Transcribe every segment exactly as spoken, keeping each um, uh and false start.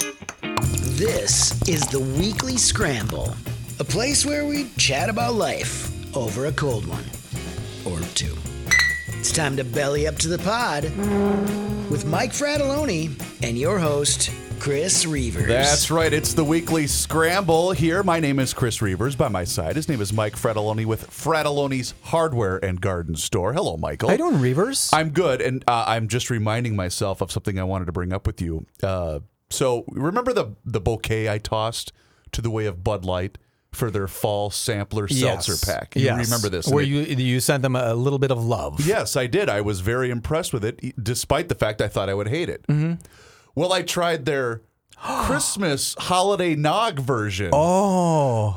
This is the Weekly Scramble, a place where we chat about life over a cold one or two. It's time to belly up to the pod with Mike Fratelloni and your host, Chris Reavers. That's right. It's the Weekly Scramble here. My name is Chris Reavers. By my side, his name is Mike Fratelloni with Fratelloni's Hardware and Garden Store. Hello, Michael. How you doing, Reavers? I'm good, and uh, I'm just reminding myself of something I wanted to bring up with you. Uh, so remember the the bouquet I tossed to the way of Bud Light for their fall sampler yes. seltzer pack? You yes. remember this? Where it, you you sent them a little bit of love. Yes, I did. I was very impressed with it, despite the fact I thought I would hate it. Mm-hmm. Well, I tried their Christmas holiday nog version. Oh.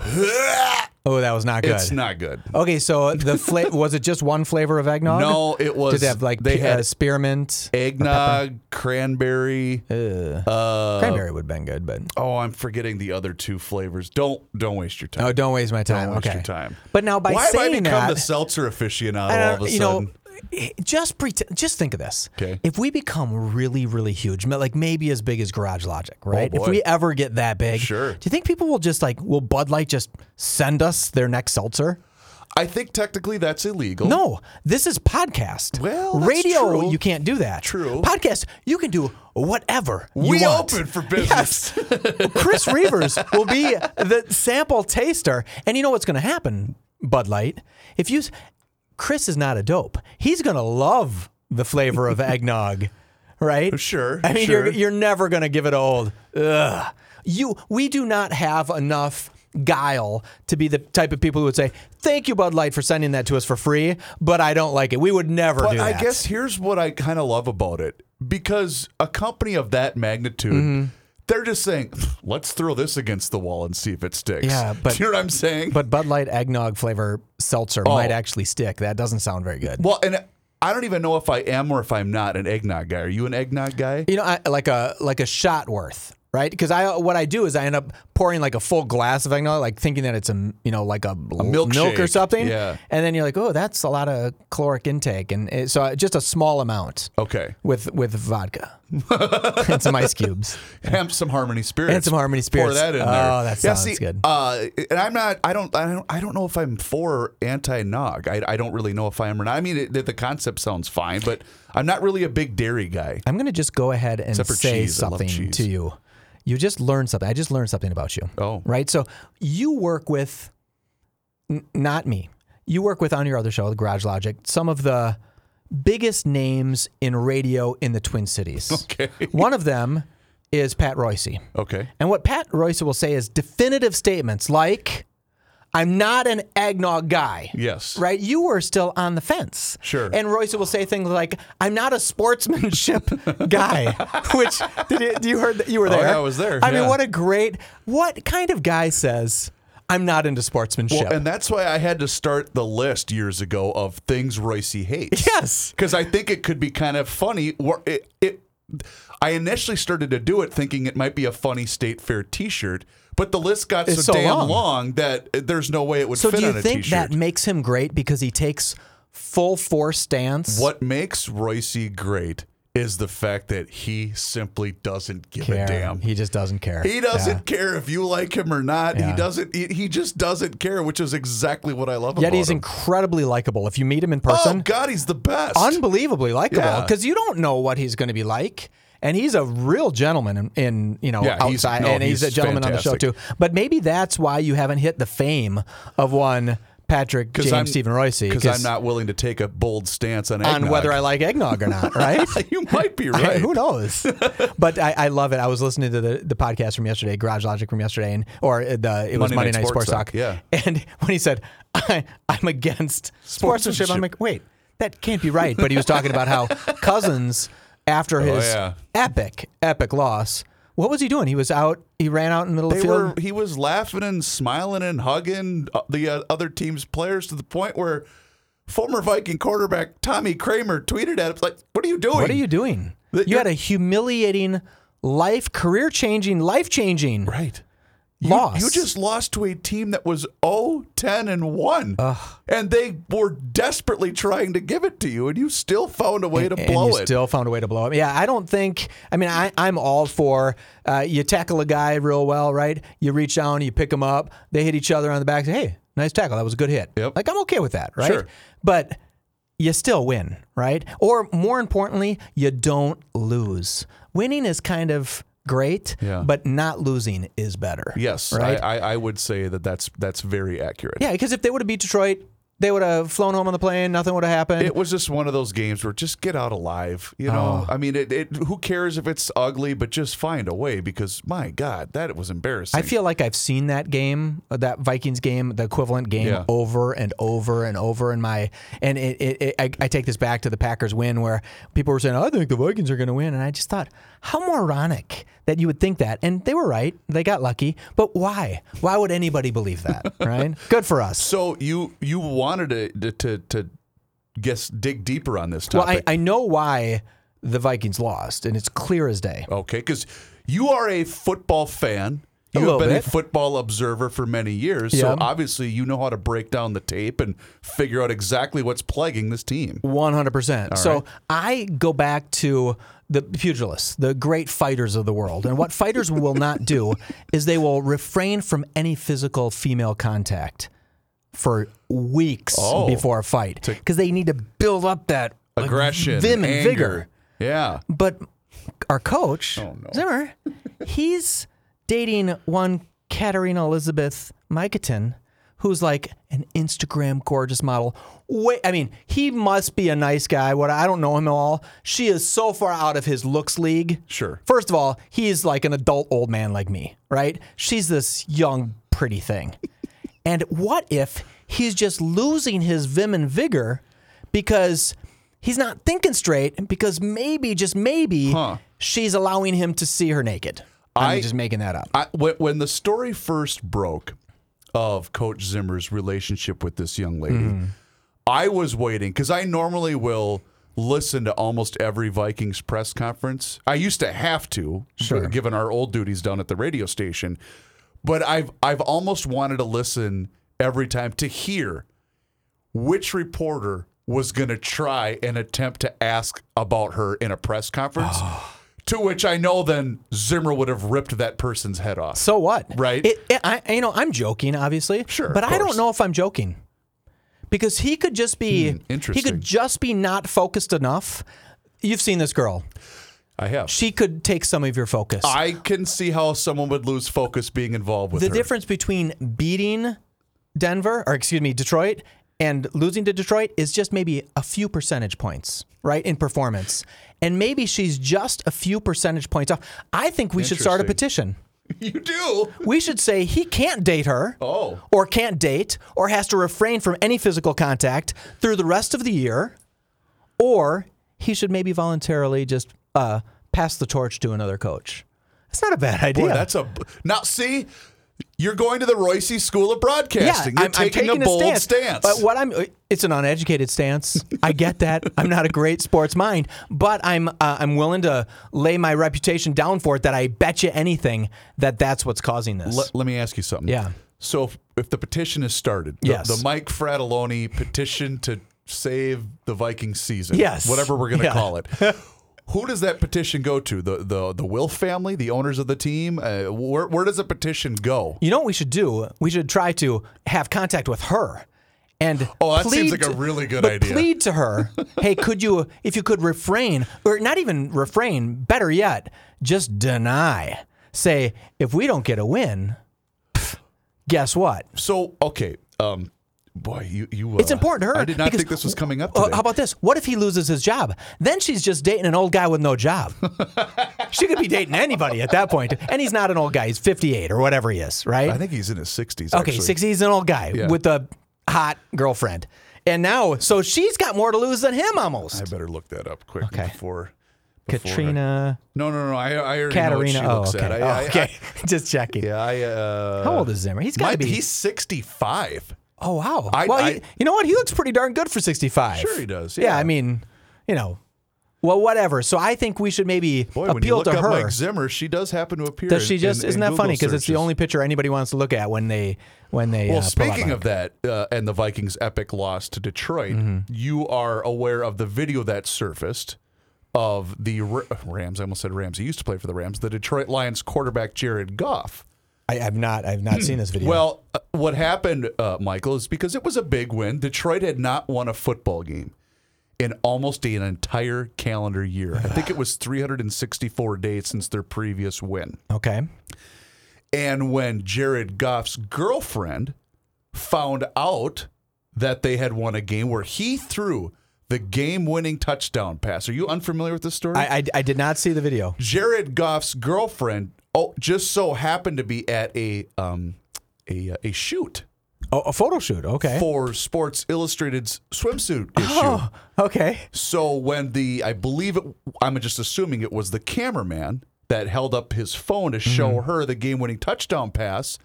Oh, that was not good. It's not good. Okay, so the fla- was it just one flavor of eggnog? No, it was. Did they have like they pe- had uh, spearmint, eggnog, cranberry. Uh, Uh, cranberry would have been good, but oh, I'm forgetting the other two flavors. Don't don't waste your time. oh, don't waste my time. Don't waste okay, your time. But now by Why have I saying become that, the seltzer aficionado I all don't- of a you sudden? know, just pretend. Just think of this. Okay. If we become really, really huge, like maybe as big as Garage Logic, right? Oh, boy. If we ever get that big, Sure. Do you think people will just like, will Bud Light just send us their next seltzer? I think technically that's illegal. No, this is podcast. Well, that's radio, true. you can't do that. True. Podcast, you can do whatever you We want. open for business. Yes. Chris Reavers will be the sample taster, and you know what's going to happen, Bud Light? If you, Chris is not a dope. He's going to love the flavor of eggnog, right? Sure. I mean, sure. you're you're never going to give it old. Ugh. You, we do not have enough guile to be the type of people who would say, thank you, Bud Light, for sending that to us for free, but I don't like it. We would never But do that. I guess here's what I kind of love about it. Because a company of that magnitude, Mm-hmm. they're just saying, let's throw this against the wall and see if it sticks. Yeah, but- Do you know what I'm saying? But Bud Light eggnog flavor seltzer Oh. might actually stick. That doesn't sound very good. Well, and I don't even know if I am or if I'm not an eggnog guy. Are you an eggnog guy? You know, I, like a like a shot worth, right? Because I what I do is I end up pouring like a full glass of eggnog, like thinking that it's a you know like a, A milkshake. milk or something. Yeah. And then you're like, oh, that's a lot of caloric intake, and it, so just a small amount Okay. with with vodka and some ice cubes. Have some Harmony Spirits. And some Harmony Pour Spirits. that in Oh, there. that yeah, sounds see, good. Uh, and I'm not. I don't. I don't. I don't know if I'm for or anti-nog. I, I don't really know if I am or not. I mean, it, the concept sounds fine, but I'm not really a big dairy guy. I'm going to just go ahead and Except for say cheese. I love something cheese. to you. You just learned something. I just learned something about you. Oh. Right? So you work with, n- not me, you work with on your other show, the Garage Logic, some of the biggest names in radio in the Twin Cities. Okay. One of them is Pat Royce. Okay. And what Pat Royce will say is definitive statements like, I'm not an eggnog guy. Yes. Right? You were still on the fence. Sure. And Royce will say things like, I'm not a sportsmanship guy, which, did you, do you heard that you were Oh, there? yeah, I was there, I mean, yeah. what a great, what kind of guy says, I'm not into sportsmanship? Well, and that's why I had to start the list years ago of things Royce hates. Yes. Because I think it could be kind of funny. Or it, it, I initially started to do it thinking it might be a funny State Fair T-shirt, but the list got so, It's so damn long. long. that there's no way it would So fit do on you a think T-shirt. that makes him great because he takes full force stance? What makes Royce great is the fact that he simply doesn't give Care. a damn. He just doesn't care. He doesn't Yeah. care if you like him or not. Yeah. He doesn't. He, he just doesn't care, which is exactly what I love Yet about he's him. incredibly likable. If you meet him in Oh person, God, he's the best. unbelievably likable Yeah. because you don't know what he's going to be like. And he's a real gentleman in, in you know, Yeah, he's- outside, no, and he's, he's a gentleman on the show fantastic. too. But maybe that's why you haven't hit the fame of one Patrick James I'm, Stephen Royce. Because I'm not willing to take a bold stance on on eggnog. whether I like eggnog or not, right? You might be right. Who knows? But I, I love it. I was listening to the, the podcast from yesterday, Garage Logic from yesterday, and or the it was Monday Monday Night Night Sports Sports Talk. Talk, yeah. And when he said, I, "I'm against sportsmanship," I'm like, wait, that can't be right. But he was talking about how Cousins, after his yeah. epic, epic loss, what was he doing? He was out. He ran out in the middle They of the field. were. He was laughing and smiling and hugging uh, the uh, other team's players to the point where former Viking quarterback Tommy Kramer tweeted at him like, "What are you doing? What are you doing? That You you're- had a humiliating life, career changing, life changing. Right. You, loss. You just lost to a team that was oh, ten, and one. And they were desperately trying to give it to you, and you still found a way to and blow you it. still found a way to blow it. Yeah, I don't think, I mean, I, I'm all for uh, you tackle a guy real well, right? You reach down, you pick him up, they hit each other on the back, say, hey, nice tackle, that was a good hit. Yep. Like, I'm okay with that, right? Sure. But you still win, right? Or more importantly, you don't lose. Winning is kind of great, Yeah. but not losing is better. Yes, right? I, I, I would say that that's, that's very accurate. Yeah, because if they would have beat Detroit, they would have flown home on the plane. Nothing would have happened. It was just one of those games where just get out alive. You know, Oh. I mean, it, it. Who cares if it's ugly, but just find a way because my God, that was embarrassing. I feel like I've seen that game, uh, that Vikings game, the equivalent game, Yeah. over and over and over in my. And it, it, it, I, I take this back to the Packers win, where people were saying, "I think the Vikings are going to win," and I just thought, how moronic that you would think that. And they were right; they got lucky. But why? Why would anybody believe that? Right? Good for us. So you you wanted to to to guess dig deeper on this Well, topic. I, I know why the Vikings lost, and it's clear as day. Okay, because you are a football fan. A You have little been bit. a football observer for many years, Yeah. so obviously you know how to break down the tape and figure out exactly what's plaguing this team. one hundred percent. So right. I go back to the pugilists, the great fighters of the world. And what fighters will not do is they will refrain from any physical female contact for weeks Oh. before a fight because they need to build up that like, Aggression, vim and anger. vigor. Yeah. But our coach, Oh, no. Zimmer, he's dating one Katerina Elizabeth Mikatin, who's like an Instagram gorgeous model. Wait, I mean, he must be a nice guy. What I don't know him at all. She is so far out of his looks league. Sure. First of all, he's like an adult old man like me, right? She's this young, pretty thing. And what if he's just losing his vim and vigor because he's not thinking straight? Because maybe, just maybe, Huh. she's allowing him to see her naked. I'm I- just making that up. I, when, when the story first broke of Coach Zimmer's relationship with this young lady, Mm-hmm. I was waiting because I normally will listen to almost every Vikings press conference. I used to have to, Sure. given our old duties down at the radio station. But I've I've almost wanted to listen every time to hear which reporter was going to try and attempt to ask about her in a press conference. To which I know then Zimmer would have ripped that person's head off. So what? Right. It, it, I, you know, I'm joking, obviously. Sure, But of I don't course. know if I'm joking. Because he could just be, he interesting. could just be not focused enough. You've seen this girl. I have. She could take some of your focus. I can see how someone would lose focus being involved with the her. difference between beating Denver, or excuse me, Detroit, and losing to Detroit is just maybe a few percentage points, right, in performance. And maybe she's just a few percentage points off. I think we should start a Interesting. petition. You do? We should say he can't date her, Oh. or can't date, or has to refrain from any physical contact through the rest of the year, or he should maybe voluntarily just uh, pass the torch to another coach. That's not a bad idea. Boy, that's a now. See, you're going to the Royce School of Broadcasting. You're I'm, taking, I'm taking a bold stance. stance. But what I'm, it's an uneducated stance. I get that. I'm not a great sports mind, but I'm, uh, I'm willing to lay my reputation down for it. That I bet you anything that that's what's causing this. let, let me ask you something. Yeah. So if, if the petition is started, the, Yes. the Mike Fratelloni petition to save the Vikings season, Yes. whatever we're going to Yeah. call it. Who does that petition go to? The the the Wilf family, the owners of the team? Uh, where where does a petition go? You know what we should do? We should try to have contact with her. And Oh, that seems plead like a to- really good but idea. Plead to her, hey, could you, if you could refrain, or not even refrain, better yet, just deny. Say, if we don't get a win, pff, guess what? So okay, um, boy, you you. Uh, It's important to her. I did not because- think this was coming up Uh, today. how about this? What if he loses his job? Then she's just dating an old guy with no job. She could be dating anybody at that point. And he's not an old guy. He's fifty-eight or whatever he is, right? I think he's in his sixties. Okay, actually. sixty, he's an old guy Yeah. with a hot girlfriend. And now, so she's got more to lose than him almost. I better look that up quick Okay. before, before. Katrina, No, no, no. I, I already Katerina. know what she Oh, looks okay. at. Oh, I, I- okay. Just checking. I, yeah, I. Uh, How old is Zimmer? He's got to might- be. He's sixty-five. oh, wow. I- well, I- he, you know what? He looks pretty darn good for sixty-five. Sure he does, Yeah, yeah. I mean, you know, Well, whatever. So I think we should maybe Boy, when you appeal look to up her. Mike Zimmer, she does happen to appear. Does she in- just? in- isn't in that funny? Google Because it's the searches. only picture anybody wants to look at when they when they. Well, uh, pull up speaking on of it. that, uh, and the Vikings' epic loss to Detroit, Mm-hmm. you are aware of the video that surfaced of the Ra- Rams. I almost said Rams. He used to play for the Rams. The Detroit Lions quarterback Jared Goff. I, I've not. I've not seen this video. Well, uh, what happened, uh, Michael, is because it was a big win. Detroit had not won a football game in almost an entire calendar year. I think it was three hundred sixty-four days since their previous win. okay. And when Jared Goff's girlfriend found out that they had won a game where he threw the game-winning touchdown pass. Are you unfamiliar with this story? I, I I did not see the video. Jared Goff's girlfriend oh, just so happened to be at a um, a, a shoot Oh, a photo shoot. Okay. for Sports Illustrated's swimsuit issue. Oh, okay. So when the, I believe it, I'm just assuming it was the cameraman that held up his phone to show Mm-hmm. her the game-winning touchdown pass,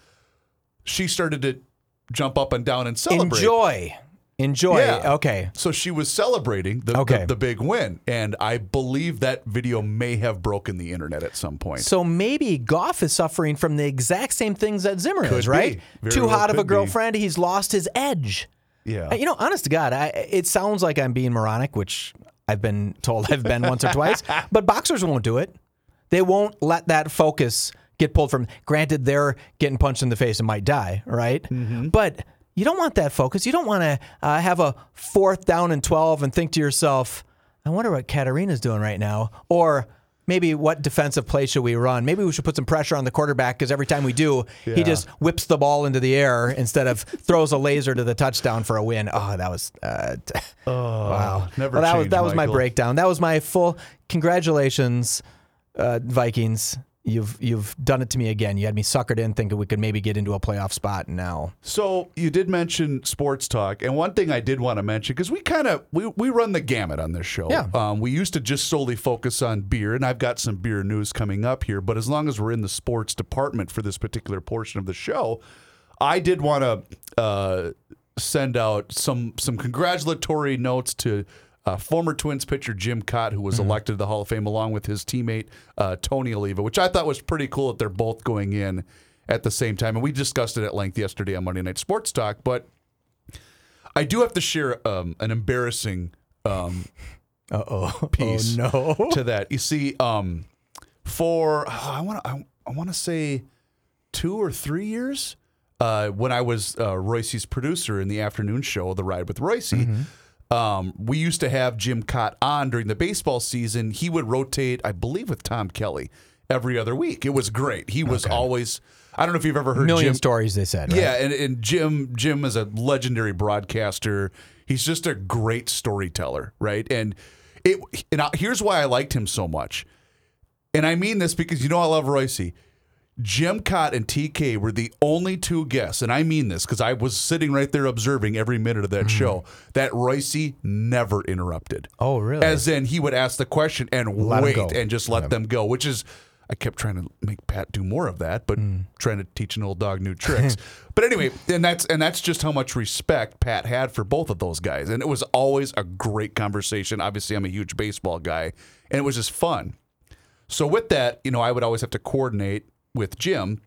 she started to jump up and down and celebrate. Enjoy. Enjoy. Yeah. Okay. So she was celebrating the, Okay. the, the big win, and I believe that video may have broken the internet at some point. So maybe Goff is suffering from the exact same things that Zimmer Could is, right? be. Very Too well hot of a could be. girlfriend. He's lost his edge. yeah. Uh, You know, honest to God, I, it sounds like I'm being moronic, which I've been told I've been once or twice, but boxers won't do it. They won't let that focus get pulled from. Granted, they're getting punched in the face and might die, right? Mm-hmm. But you don't want that focus. You don't want to uh, have a fourth down and twelve and think to yourself, I wonder what Katarina's doing right now. Or maybe what defensive play should we run? Maybe we should put some pressure on the quarterback because every time we do, he Yeah. just whips the ball into the air instead of throws a laser to the touchdown for a win. Oh, that was uh, t- wow. never Well, that was change, that was my Michael. breakdown. That was my full congratulations, uh, Vikings. You've you've done it to me again. You had me suckered in thinking we could maybe get into a playoff spot, and now So you did mention sports talk, and one thing I did want to mention because we kind of we, we run the gamut on this show. Yeah. Um, we used to just solely focus on beer, and I've got some beer news coming up here. But as long as we're in the sports department for this particular portion of the show, I did want to uh, send out some some congratulatory notes to. Uh, former Twins pitcher Jim Cott, who was Mm-hmm. elected to the Hall of Fame along with his teammate uh, Tony Oliva, which I thought was pretty cool that they're both going in at the same time. And we discussed it at length yesterday on Monday Night Sports Talk. But I do have to share um, an embarrassing um, uh oh, piece oh no, to that. You see, um, for oh, I want to I, I want to say two or three years uh, when I was uh, Royce's producer in the afternoon show, The Ride with Royce. Um, we used to have Jim Cott on during the baseball season. He would rotate, I believe, with Tom Kelly every other week. It was great. He was always. I don't know if you've ever heard million Jim. stories they said. Right? Yeah, and, and Jim Jim is a legendary broadcaster. He's just a great storyteller, right? And it and I, here's why I liked him so much. And I mean this because you know I love Royce. Jim Cott and T K were the only two guests, and I mean this because I was sitting right there observing every minute of that Mm-hmm. show, that Royce never interrupted. Oh, really? As in, he would ask the question and Let 'em wait go. and just let them go, which is, I kept trying to make Pat do more of that, but Mm. trying to teach an old dog new tricks. But anyway, and that's and that's just how much respect Pat had for both of those guys, and it was always a great conversation. Obviously, I'm a huge baseball guy, and it was just fun. So with that, you know, I would always have to coordinate with Jim.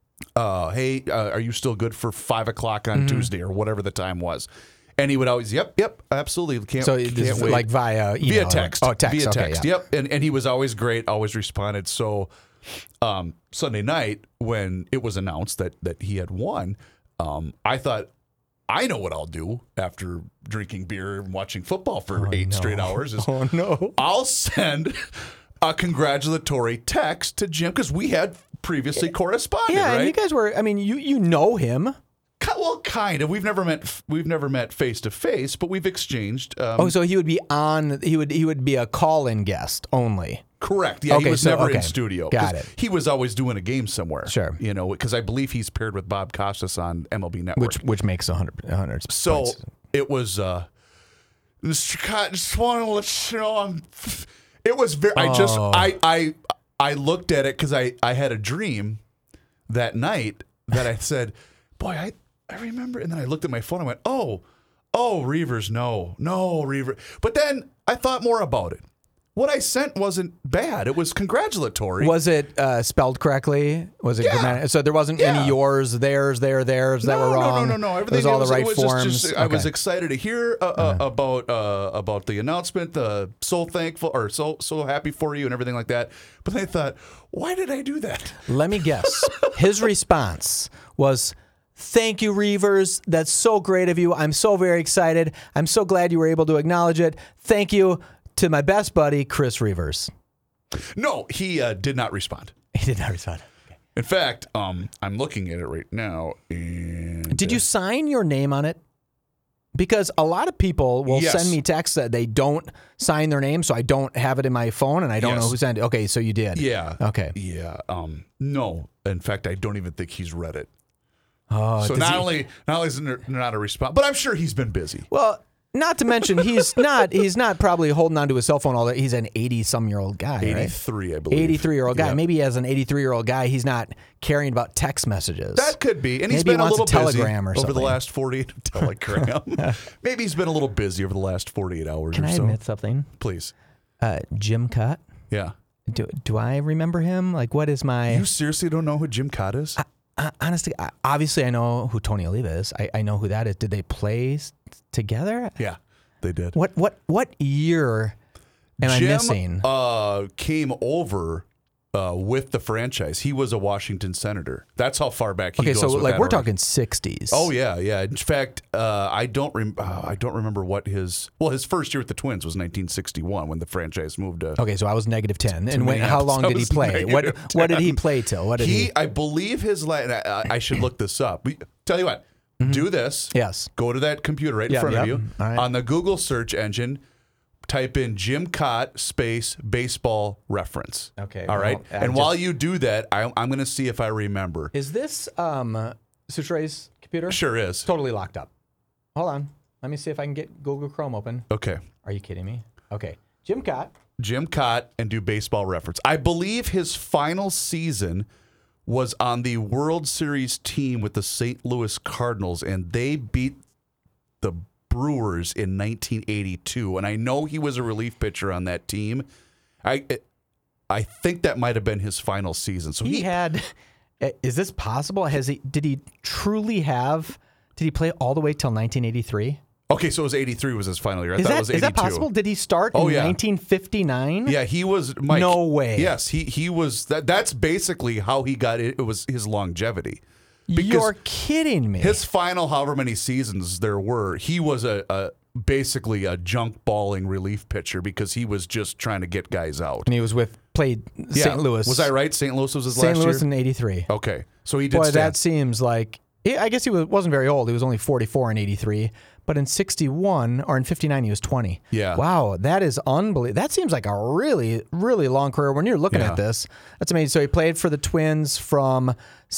Uh, hey, uh, are you still good for five o'clock on Tuesday or whatever the time was? And he would always, yep, yep, absolutely. Can't, So can't this is wait. like via email. Via text. Oh, text. Via okay, text. yeah. Yep. And and he was always great, always responded. So um, Sunday night, when it was announced that that he had won, um, I thought, I know what I'll do after drinking beer and watching football for eight straight hours is Oh no. I'll send a congratulatory text to Jim because we had previously corresponded, Yeah, right? and you guys were. I mean, you you know him. Ki- well, kind of. We've never met. We've never met face to face, but we've exchanged. Um, Oh, so he would be on. He would he would be a call-in guest only. Correct. Yeah, Okay, he was so- never okay. in studio. 'Cause Got it. He was always doing a game somewhere. Sure. You know, because I believe he's paired with Bob Costas on M L B Network. Which which makes a hundred a hundred. so points. it was. uh Mister Cotton, just want to let you know I'm. It was very. I just. Oh. I. I. I looked at it because I. I had a dream that night that I said, "Boy, I. I remember." And then I looked at my phone. and I went, "Oh, oh, Reavers, no, no, Reavers." But then I thought more about it. what I sent wasn't bad. It was congratulatory. Was it uh, spelled correctly? Was it Yeah. grammatic? So there wasn't Yeah. any yours, theirs, their, theirs that no, were wrong? No, no, no, no. It Everything was all was, the right it was just- forms. just- I was Okay. excited to hear uh, uh, about uh, about the announcement. Uh, so thankful, or so so happy for you, and everything like that. But then I thought, why did I do that? Let me guess. His response was, "Thank you, Reavers. That's so great of you. I'm so very excited. I'm so glad you were able to acknowledge it. Thank you to my best buddy, Chris Reavers." No, he uh, did not respond. He did not respond. Okay. In fact, um, I'm looking at it right now. And Did you sign your name on it? Because a lot of people will Yes. send me texts that they don't sign their name, so I don't have it in my phone, and I don't know Yes. who sent it. Okay, so you did. Yeah. Okay. Yeah. Um. No. In fact, I don't even think he's read it. Oh, So does not he- only not only is there not a response, but I'm sure he's been busy. Well, not to mention he's not he's not probably holding onto his cell phone all that. He's an eighty-some-year-old guy, right? eighty-three, I believe. eighty-three-year-old guy. Yeah. Maybe as an eighty-three-year-old guy, he's not caring about text messages. That could be, and he's Maybe he been a wants a little busy telegram or over the something. last forty-eight telegram. Maybe he's been a little busy over the last forty-eight hours Can or I so. admit something? Please, Uh, Jim Cott. yeah. Do do I remember him? Like, what is my? You seriously don't know who Jim Cott is? Uh, honestly, I, obviously, I know who Tony Oliva is. I, I know who that is. Did they play s- together? Yeah, they did. What what what year am Jim I missing? Uh, came over uh, with the franchise. He was a Washington senator. That's how far back he Okay, goes. so with like that we're org- talking sixties. Oh yeah, yeah. In fact, uh, I don't rem- uh, I don't remember what his well his first year with the Twins was nineteen sixty-one when the franchise moved to. Okay, so I was negative ten. And when, how Minneapolis. long I did he was play? What negative what did he ten. play till? What did he? He, I believe his la- and I, I should look this up. We, tell you what, do this. Yes. Go to that computer right in Yep, front of yep. you All right. on the Google search engine. Type in Jim Cott space baseball reference. Okay, All well, right. I and just- while you do that, I, I'm going to see if I remember. Is this um Sutre's computer? Sure is. Totally locked up. Hold on. Let me see if I can get Google Chrome open. Okay. Are you kidding me? Okay. Jim Cott. Jim Cott and do baseball reference. I believe his final season was on the World Series team with the Saint Louis Cardinals, and they beat the Brewers in nineteen eighty-two. And I know he was a relief pitcher on that team. I I think that might have been his final season. So He he, had. Is this possible? Has he? Did he truly have? Did he play all the way till nineteen eighty-three? okay, so it was eighty-three was his final year. I Is thought that it was is eighty-two. that possible? Did he start Oh, in yeah. nineteen fifty-nine? Yeah, he was Mike. No way. Yes, he he was that that's basically how he got it. It was his longevity. Because You're kidding me. his final however many seasons there were, he was a, a basically a junk balling relief pitcher because he was just trying to get guys out. and he was with played Yeah. Saint Louis. Was I right? Saint Louis was his Saint last Louis year? in eighty-three. Okay. So he did Boy, stand. that seems like. I guess he was, wasn't very old. He was only forty-four in eighty-three. But in sixty-one or in fifty-nine, he was twenty. Yeah. Wow, that is unbelievable. That seems like a really, really long career. When you're looking Yeah. at this, that's amazing. So he played for the Twins from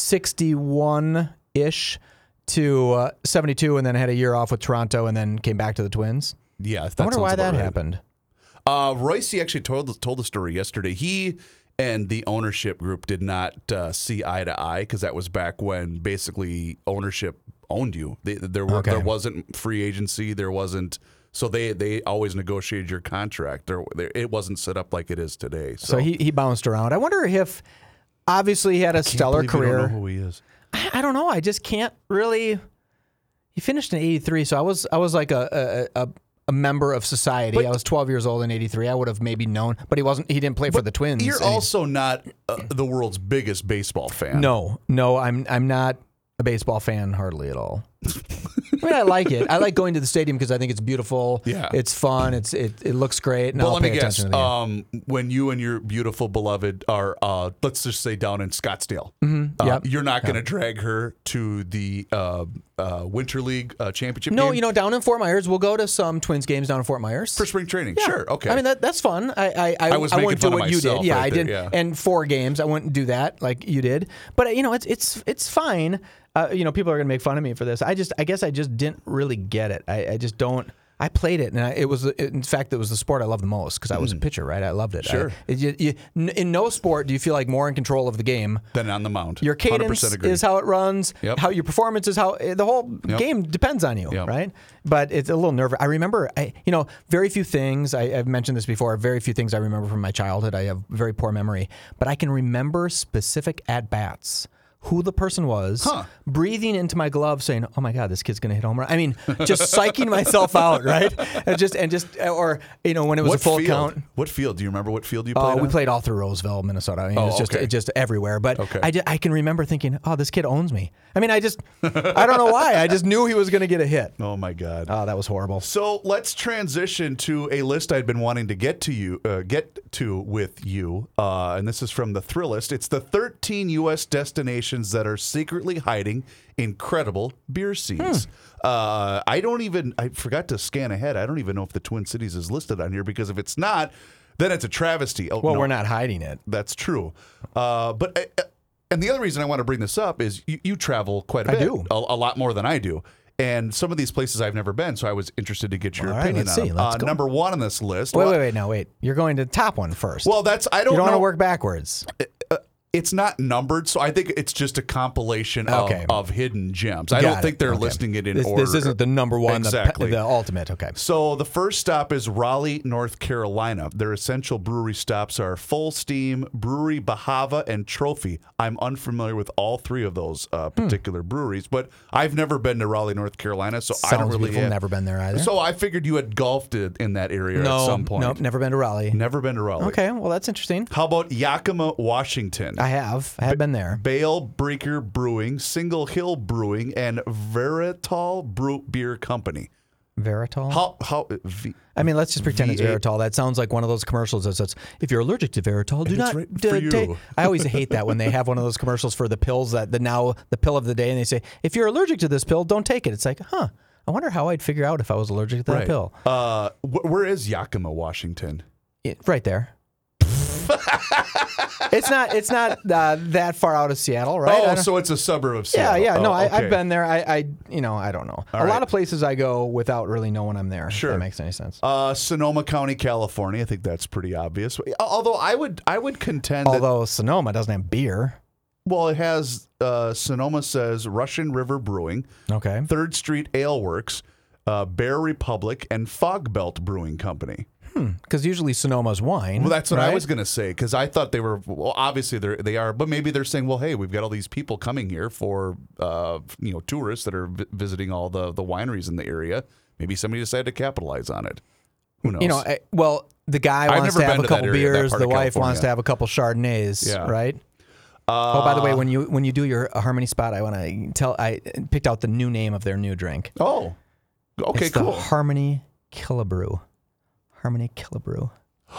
sixty-one-ish to uh, seventy-two, and then had a year off with Toronto, and then came back to the Twins. Yeah, that I wonder sounds why about that right. happened. Uh, Royce actually told told the story yesterday. He and the ownership group did not uh, see eye to eye because that was back when basically ownership owned you. They, there were Okay. there wasn't free agency. There wasn't. So they they always negotiated your contract. There, there it wasn't set up like it is today. So, So he, he bounced around. I wonder if, obviously, he had a Can't stellar believe you don't career. know who he is. I, I don't know. I just can't really. He finished in eighty-three, so I was I was like a a, a, a member of society. But- I was twelve years old in eighty-three. I would have maybe known, but he wasn't. He didn't play for the Twins. You're and he- also not uh, the world's biggest baseball fan. no, no. I'm I'm not a baseball fan hardly at all. I mean, I like it. I like going to the stadium because I think it's beautiful. Yeah. It's fun. It's it, it looks great. And Well, I'll let me pay guess. attention to the game. Um, when you and your beautiful beloved are, uh, let's just say, down in Scottsdale, uh, Yep. you're not going to drag her to the uh, uh, Winter League uh, championship No, game you know, down in Fort Myers, we'll go to some Twins games down in Fort Myers. for spring training. Yeah. Sure, okay. I mean, that, that's fun. I I, I, I was I making wouldn't do fun of what you did. myself Yeah, right I there, did. yeah. And four games, I wouldn't do that like you did. But you know, it's it's it's fine. Uh, you know, people are gonna make fun of me for this. I just, I guess, I just didn't really get it. I, I just don't I played it, and I, it was, in fact, it was the sport I loved the most because I was a pitcher, right? I loved it. Sure. I, it, you, you, in no sport do you feel like more in control of the game. Then on the mound. Your cadence agree. is how it runs. Yep. How your performance is how the whole Yep. game depends on you, Yep. right? But it's a little nervous. I remember, I, you know, very few things. I, I've mentioned this before. Very few things I remember from my childhood. I have very poor memory, but I can remember specific at bats. Who the person was, Huh. breathing into my glove, saying, "Oh my God, this kid's gonna hit home run." I mean, just psyching myself out, right? And just and just, or you know, when it was What a full field? count. What field? Do you remember what field you played Oh, on? we played all through Roseville, Minnesota. I mean, Oh, it was just okay. it just everywhere. But Okay. I, ju- I can remember thinking, "Oh, this kid owns me." I mean, I just I don't know why. I just knew he was going to get a hit. Oh my God. Oh, that was horrible. So let's transition to a list I'd been wanting to get to you, uh, get to with you, uh, and this is from the Thrillist. It's the thirteen U S destinations that are secretly hiding incredible beer scenes. Hmm. Uh, I don't even. I forgot to scan ahead. I don't even know if the Twin Cities is listed on here because if it's not, then it's a travesty. Oh, Well, no, we're not hiding it. That's true. Uh, but uh, and the other reason I want to bring this up is you, you travel quite a I bit, do. A, a lot more than I do. And some of these places I've never been, so I was interested to get your All right, opinion let's on see. them. Let's Uh, go. number one on this list. Wait, well, wait, wait. No, wait. You're going to the top one first. Well, that's I don't, you don't know. want to work backwards. It's not numbered, so I think it's just a compilation of, Okay. of hidden gems. I Got don't it. think they're Okay. listing it in this, order. This isn't the number one, Exactly. the, the ultimate. Okay. So the first stop is Raleigh, North Carolina. Their essential brewery stops are Full Steam, Brewery Bahava, and Trophy. I'm unfamiliar with all three of those uh, particular breweries, but I've never been to Raleigh, North Carolina, so I don't Sounds really beautiful. have- Never been there either. So I figured you had golfed it in that area no, at some point. Nope, never been to Raleigh. Never been to Raleigh. Okay, well that's interesting. How about Yakima, Washington? I have. I have been there. Bale Breaker Brewing, Single Hill Brewing, and Veritol Brew Beer Company. Veritol. How how v, I mean, let's just pretend it's V eight. Veritol. That sounds like one of those commercials that says, "If you're allergic to Veritol, do it's not right d- for you. take." I always hate that when they have one of those commercials for the pills that the now the pill of the day, and they say, "If you're allergic to this pill, don't take it." It's like, huh? I wonder how I'd figure out if I was allergic to that right. pill. Uh, wh- where is Yakima, Washington? It- right there. it's not. It's not uh, that far out of Seattle, right? I Oh, don't- so it's a suburb of yeah, Seattle. yeah. No, Oh, I, okay. I've been there. I, I, you know, I don't know. All a right. lot of places I go without really knowing I'm there. Sure. If that makes any sense. Uh, Sonoma County, California. I think that's pretty obvious. Although I would I would contend that Although Sonoma doesn't have beer. well, it has uh, Sonoma says Russian River Brewing, Okay. Third Street Ale Works, uh, Bear Republic, and Fog Belt Brewing Company. Because usually Sonoma's wine. Well, that's what I right? was going to say because I thought they were. Well, obviously they they are, but maybe they're saying, well, hey, we've got all these people coming here for uh, you know tourists that are vi- visiting all the the wineries in the area. Maybe somebody decided to capitalize on it. Who knows? You know, I, well, the guy I've wants never to have been a to that couple area, that beers. part The of wife California. wants to have a couple Chardonnays, Yeah. right? Uh, oh, by the way, when you when you do your Harmony spot, I want to tell. I picked out the new name of their new drink. oh, okay, it's cool, the Harmony Killabrew. Harmony Killabrew.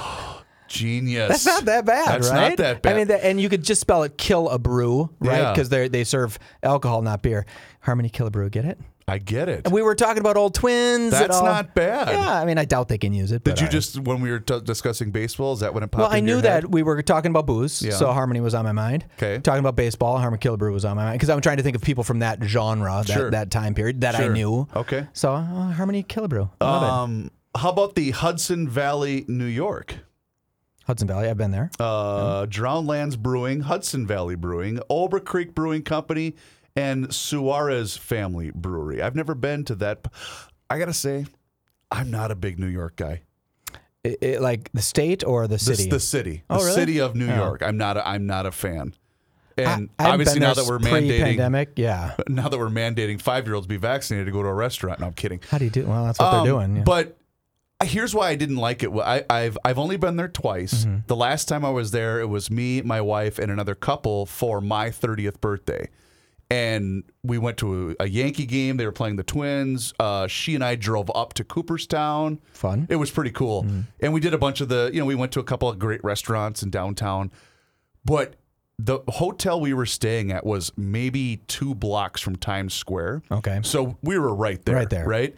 genius. That's not that bad, That's right? not that bad. I mean, that, and you could just spell it Kill a Brew, right? Yeah. Because they they serve alcohol, not beer. Harmony Killabrew, get it? I get it. And we were talking about old twins. and That's all. not bad. Yeah, I mean, I doubt they can use it. Did but you I- just when we were t- discussing baseball? Is that when it popped? Well, I into your knew head? that we were talking about booze, Yeah. so Harmony was on my mind. Okay. Talking about baseball, Harmony Killabrew was on my mind because I'm trying to think of people from that genre, that, Sure. that time period that I Sure. knew. Okay. So uh, Harmony Killabrew, I love it. Um, how about the Hudson Valley, New York? Hudson Valley, I've been there. Uh, Drownlands Brewing, Hudson Valley Brewing, Ober Creek Brewing Company, and Suarez Family Brewery. I've never been to that. I gotta say, I'm not a big New York guy. It, it, like the state or the The, city? the city, Oh, the really? city of New Oh. York. I'm not. A, I'm not a fan. And I, I haven't obviously been now there that we're pre- mandating, pandemic, yeah. now that we're mandating five year olds be vaccinated to go to a restaurant. No, I'm kidding. How do you do? Well, that's what Um, they're doing. Yeah. But here's why I didn't like it. I, I've I've only been there twice. Mm-hmm. The last time I was there, it was me, my wife, and another couple for my thirtieth birthday. And we went to a, a Yankee game. They were playing the Twins. Uh, she and I drove up to Cooperstown. Fun. It was pretty cool. And we did a bunch of the, you know, we went to a couple of great restaurants in downtown. But the hotel we were staying at was maybe two blocks from Times Square. Okay. So we were right there. Right there. Right?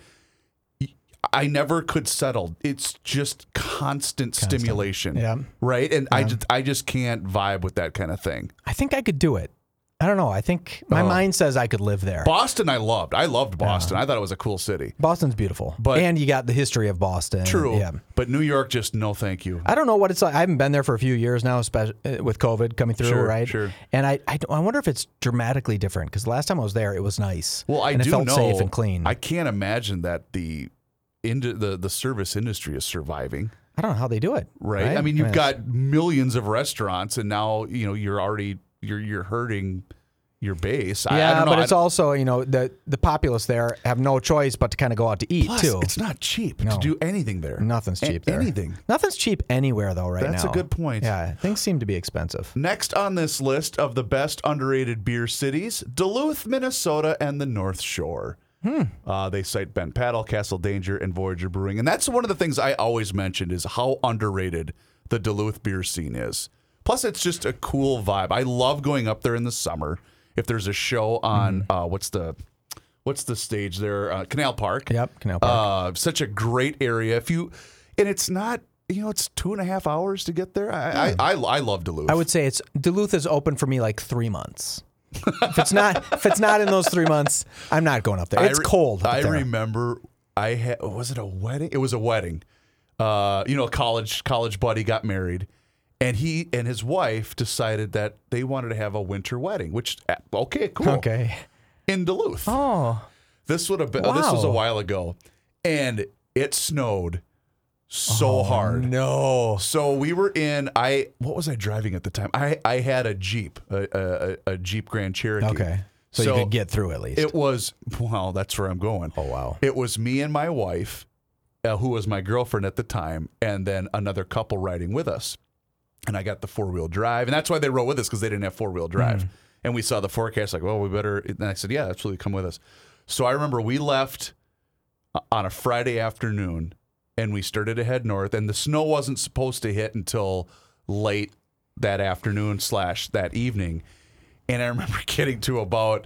I never could settle. It's just constant, stimulation. Yeah. Right? And I just I just can't vibe with that kind of thing. I think I could do it. I don't know. I think my Oh. mind says I could live there. Boston, I loved. I loved Boston. I thought it was a cool city. Boston's beautiful, But- and you got the history of Boston. True. Yeah. But New York, just no thank you. I don't know what it's like. I haven't been there for a few years now, especially with COVID coming through, Sure, right? sure. And I, I, don't- I wonder if it's dramatically different because the last time I was there, it was nice. Well, I and do it felt know. safe and clean. I can't imagine that the into the the service industry is surviving. I don't know how they do it. Right? I mean, you've it's- got millions of restaurants, and now you know you're already you're you're hurting your base. I, Yeah, I don't know. but it's I, also, you know, the the populace there have no choice but to kind of go out to eat plus, too. it's not cheap No. to do anything there. Nothing's A- cheap there. Anything. Nothing's cheap anywhere though right That's now. a good point. Yeah, things seem to be expensive. Next on this list of the best underrated beer cities, Duluth, Minnesota, and the North Shore. Hmm. Uh, they cite Ben Paddle, Castle Danger, and Voyager Brewing. And that's one of the things I always mentioned is how underrated the Duluth beer scene is. Plus, it's just a cool vibe. I love going up there in the summer. If there's a show on, Mm-hmm. uh, what's the what's the stage there? Uh, Canal Park. Yep, Canal Park. Uh, such a great area. If you, and it's not, you know, it's two and a half hours to get there. I, I, I, I love Duluth. I would say it's Duluth is open for me like three months. if it's not, if it's not in those three months, I'm not going up there. It's I re- cold. Up I there. remember I had was it a wedding? It was a wedding. Uh, you know, a college college buddy got married, and he and his wife decided that they wanted to have a winter wedding. Which okay, cool. Okay. In Duluth. Oh, This would have been. This was a Wow. while ago, and it snowed so hard. no. So we were in. I what was I driving at the time? I I had a Jeep, a a, a Jeep Grand Cherokee. Okay. So, you could get through at least. It was, well, that's where I'm going. Oh, wow. It was me and my wife, uh, who was my girlfriend at the time, and then another couple riding with us. And I got the four wheel drive. And that's why they rode with us, because they didn't have four wheel drive. And we saw the forecast, like, well, we better. And I said, yeah, absolutely, come with us. So I remember we left uh, on a Friday afternoon, and we started to head north. And the snow wasn't supposed to hit until late that afternoon slash that evening. And I remember getting to about,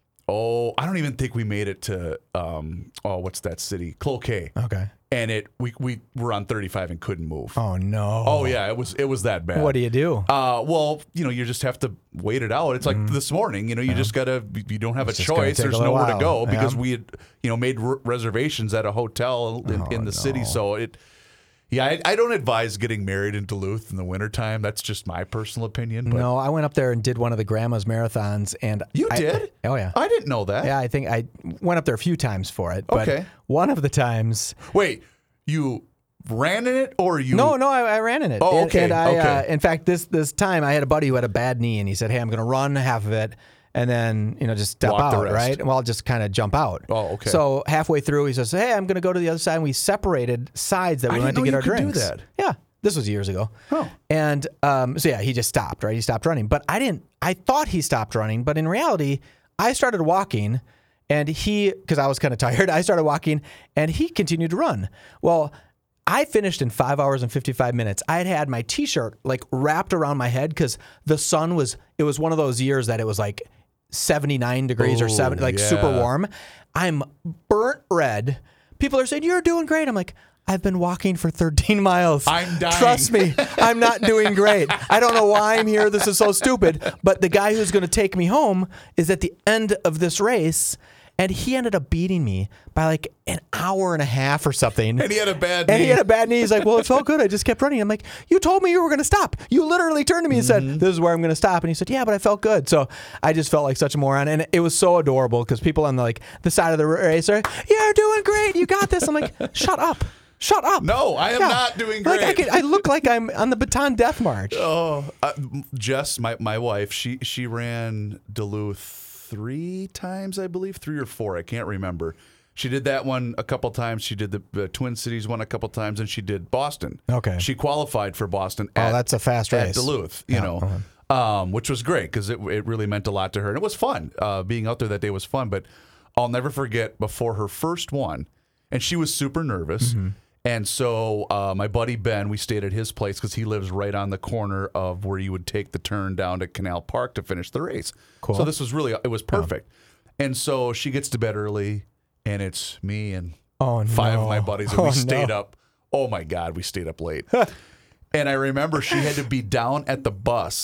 oh, I don't even think we made it to, um, oh, what's that city? Cloquet. Okay. And it we, we were on thirty-five and couldn't move. Oh no. Oh, yeah, it was it was that bad. What do you do? Uh, well, you know, you just have to wait it out. It's like this morning, you know, you just gotta, you don't have It's a just gonna choice. take a There's little nowhere to while. go because Yeah. we had, you know, made r- reservations at a hotel in, Oh, in the city. no. So it, yeah, I, I don't advise getting married in Duluth in the wintertime. That's just my personal opinion. But No, I went up there and did one of the grandma's marathons, and you I- did? oh yeah. I didn't know that. Yeah, I think I went up there a few times for it. But Okay. one of the times, Wait, you ran in it or you? no, no, I, I ran in it. Oh, And- okay, And I, okay. uh, in fact, this this time I had a buddy who had a bad knee, and he said, "Hey, I'm going to run half of it, and then you know just step Walk the out, rest. right? Well, I'll just kind of jump out." Oh, okay. So halfway through, he says, "Hey, I'm going to go to the other side," and we separated sides that we I went to didn't get know our you could do drinks. that. Yeah, this was years ago. Oh. And um, so yeah, he just stopped, right? He stopped running, but I didn't. I thought he stopped running, but in reality, I started walking, and he, because I was kind of tired, I started walking, and he continued to run. Well, I finished in five hours and fifty-five minutes. I had had my T-shirt like wrapped around my head because the sun was. It was one of those years that it was like seventy-nine degrees or Ooh, seven, like super yeah. warm. I'm burnt red. People are saying you're doing great. I'm like, I've been walking for thirteen miles. I'm dying. Trust me, I'm not doing great. I don't know why I'm here. This is so stupid. But the guy who's going to take me home is at the end of this race, and he ended up beating me by like an hour and a half or something. And he had a bad And knee. he had a bad knee. He's like, well, it felt good. I just kept running. I'm like, you told me you were going to stop. You literally turned to me and said, this is where I'm going to stop. And he said, yeah, but I felt good. So I just felt like such a moron. And it was so adorable because people on the, like the side of the race are, you're doing great. You got this. I'm like, shut up. Shut up. No, I am not doing Like I, great. could, I look like I'm on the Baton Death March. Oh, uh, Jess, my, my wife, she she ran Duluth three times, I believe, three or four. I can't remember. She did that one a couple times. She did the, the Twin Cities one a couple times, and she did Boston. Okay. She qualified for Boston. Oh, at, that's a fast at race. Duluth. You Yeah, know, uh-huh. um, which was great because it it really meant a lot to her, and it was fun. Uh, being out there that day was fun. But I'll never forget before her first one, and she was super nervous. Mm-hmm. And so uh, my buddy Ben, we stayed at his place because he lives right on the corner of where you would take the turn down to Canal Park to finish the race. Cool. So this was really, it was perfect. And so she gets to bed early, and it's me and Oh, five no. of my buddies, and Oh, we stayed no. up. Oh my God, we stayed up late. And I remember she had to be down at the bus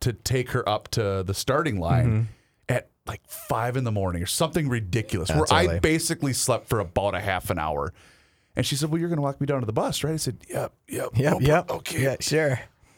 to take her up to the starting line Mm-hmm. at like five in the morning or something ridiculous, That's where I early. basically slept for about a half an hour. And she said, "Well, you're going to walk me down to the bus, right?" I said, "Yep, yep, Yep, no yep. pro- okay." Yeah, sure.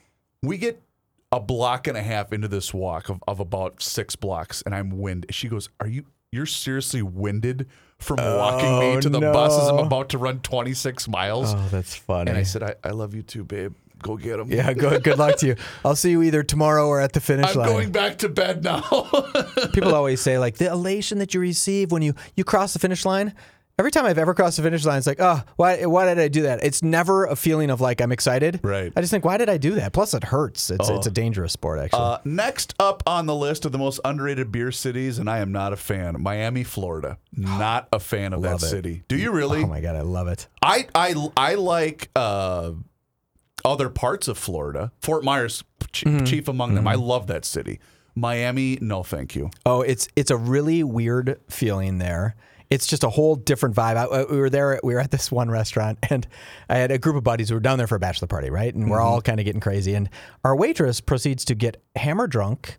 We get a block and a half into this walk of, of about six blocks, and I'm winded. She goes, "Are you? You're seriously winded from walking me Oh, to the bus as I'm no. about to run twenty-six miles?" Oh, that's funny. And I said, I, "I love you too, babe. Go get him." yeah, good, good luck to you. I'll see you either tomorrow or at the finish I'm line. going back to bed now. People always say, like, the elation that you receive when you, you cross the finish line. Every time I've ever crossed the finish line, it's like, oh, why why did I do that? It's never a feeling of like I'm excited. Right. I just think, why did I do that? Plus, it hurts. It's it's a dangerous sport, actually. Uh, next up on the list of the most underrated beer cities, and I am not a fan, Miami, Florida. Not a fan of that Love it. city. Do you really? oh my god, I love it. I I I like uh, other parts of Florida. Fort Myers, ch- Mm-hmm. chief among them. I love that city. Miami, no, thank you. Oh, it's it's a really weird feeling there. It's just a whole different vibe. I, we were there. We were at this one restaurant, and I had a group of buddies who were down there for a bachelor party, right? And we're all kind of getting crazy. And our waitress proceeds to get hammer drunk,